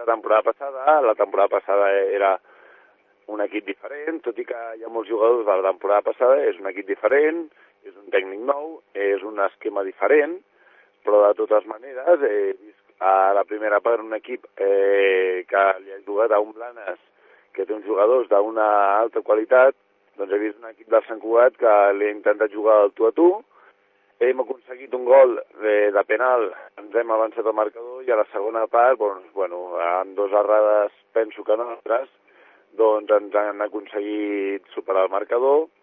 la temporada passada era un equip diferent, tot i que hi ha molts jugadors de la temporada passada, és un equip diferent, és un tècnic nou, és un esquema diferent, però de totes maneres he vist a la primera part un equip que li ha jugat a un Blanes, que té uns jugadors d'una alta qualitat, doncs he vist un equip del Sant Cugat que li ha intentat jugar al tu a tu, hem aconseguit un gol de penal, ens hem avançat al marcador i a la segona part, amb 2 errades, penso que nostres, doncs ens han aconseguit superar el marcador